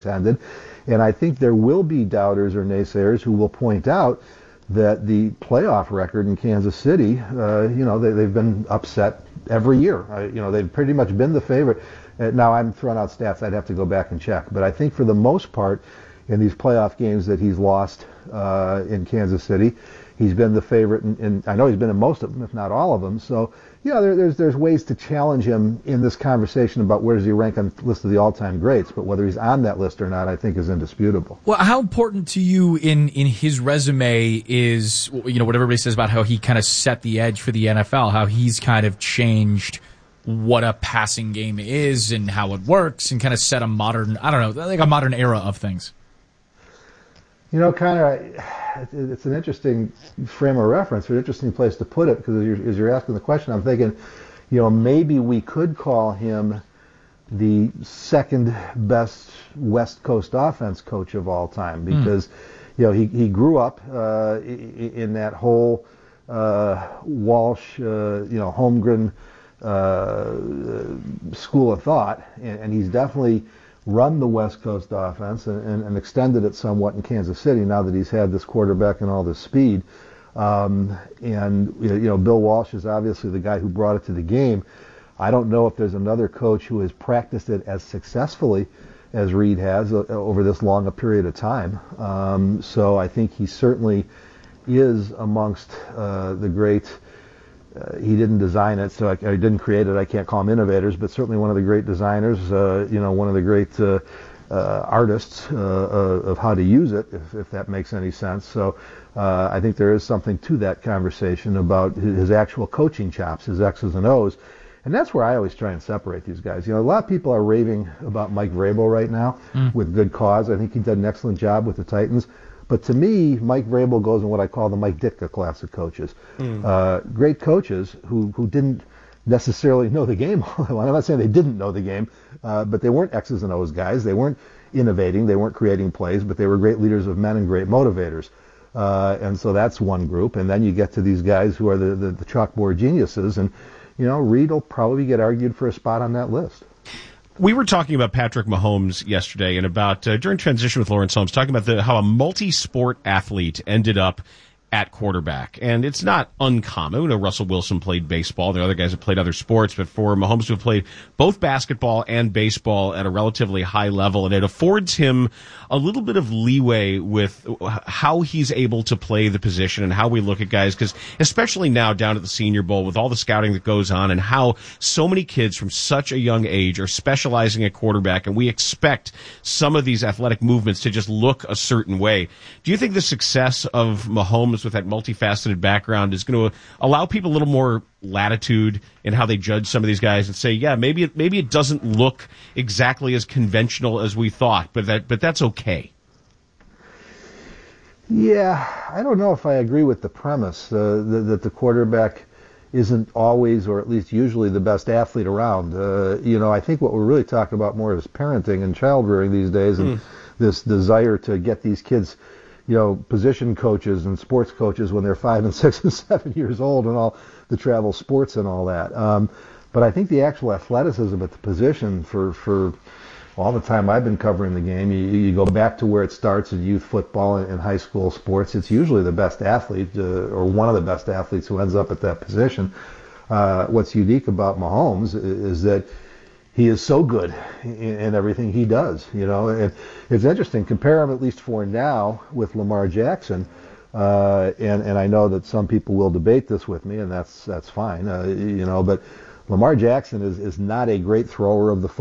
ended. And I think there will be doubters or naysayers who will point out that the playoff record in Kansas City, they've been upset every year. They've pretty much been the favorite. Now, I'm throwing out stats. I'd have to go back and check. But I think for the most part, in these playoff games that he's lost in Kansas City, he's been the favorite, and I know he's been in most of them, if not all of them. So, there's ways to challenge him in this conversation about where does he rank on the list of the all-time greats, but whether he's on that list or not, I think is indisputable. Well, how important to you in his resume is, what everybody says about how he kind of set the edge for the NFL, how he's kind of changed what a passing game is and how it works and kind of set a modern, a modern era of things? It's an interesting frame of reference, an interesting place to put it, because as you're asking the question, I'm thinking, maybe we could call him the second best West Coast offense coach of all time, because, he grew up in that whole Walsh, Holmgren school of thought, and he's definitely run the West Coast offense and extended it somewhat in Kansas City now that he's had this quarterback and all this speed. Bill Walsh is obviously the guy who brought it to the game. I don't know if there's another coach who has practiced it as successfully as Reid has over this long a period of time. So I think he certainly is amongst the great. He didn't design it, so he didn't create it. I can't call him innovators, but certainly one of the great designers, one of the great artists of how to use it, if that makes any sense. So I think there is something to that conversation about his actual coaching chops, his X's and O's. And that's where I always try and separate these guys. A lot of people are raving about Mike Vrabel right now with good cause. I think he did an excellent job with the Titans. But to me, Mike Vrabel goes in what I call the Mike Ditka class of coaches. Great coaches who didn't necessarily know the game. Well, I'm not saying they didn't know the game, but they weren't X's and O's guys. They weren't innovating. They weren't creating plays, but they were great leaders of men and great motivators. And so that's one group. And then you get to these guys who are the chalkboard geniuses. And, Reid will probably get argued for a spot on that list. We were talking about Patrick Mahomes yesterday and about, during transition with Lawrence Holmes, talking about how a multi-sport athlete ended up at quarterback. And it's not uncommon. Russell Wilson played baseball. There are other guys that played other sports, but for Mahomes to have played both basketball and baseball at a relatively high level, and it affords him a little bit of leeway with how he's able to play the position and how we look at guys, because especially now down at the Senior Bowl with all the scouting that goes on and how so many kids from such a young age are specializing at quarterback, and we expect some of these athletic movements to just look a certain way. Do you think the success of Mahomes with that multifaceted background is going to allow people a little more latitude in how they judge some of these guys and say, yeah, maybe it doesn't look exactly as conventional as we thought, but that's okay? Yeah, I don't know if I agree with the premise that the quarterback isn't always, or at least usually, the best athlete around. I think what we're really talking about more is parenting and child rearing these days, and this desire to get these kids position coaches and sports coaches when they're 5 and 6 and 7 years old and all the travel sports and all that. But I think the actual athleticism at the position for all the time I've been covering the game, you go back to where it starts in youth football and high school sports. It's usually the best athlete or one of the best athletes who ends up at that position. What's unique about Mahomes is that he is so good in everything he does, and it's interesting. Compare him, at least for now, with Lamar Jackson, and I know that some people will debate this with me, and that's fine, but Lamar Jackson is not a great thrower of the